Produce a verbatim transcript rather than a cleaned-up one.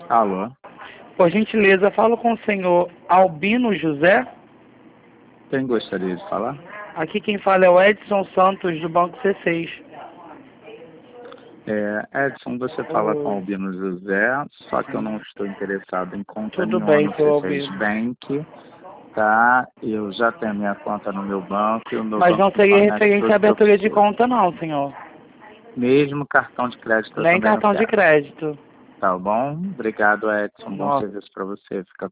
Alô? Por gentileza, falo com o senhor Albino José. Quem gostaria de falar? Aqui quem fala é o Edson Santos, do Banco C seis. É, Edson, você fala Oi. com o Albino José, só que eu não estou interessado em conta Tudo nenhuma bem, no seu C seis Albino. Bank, tá? Eu já tenho minha conta no meu banco e o meu Mas banco não me seria fornece referente tudo à que eu abertura de preciso. conta não, senhor. Mesmo cartão de crédito eu Nem também não cartão de quero. crédito. Tá bom? Obrigado, Edson. Bom Nossa. serviço para você. Fica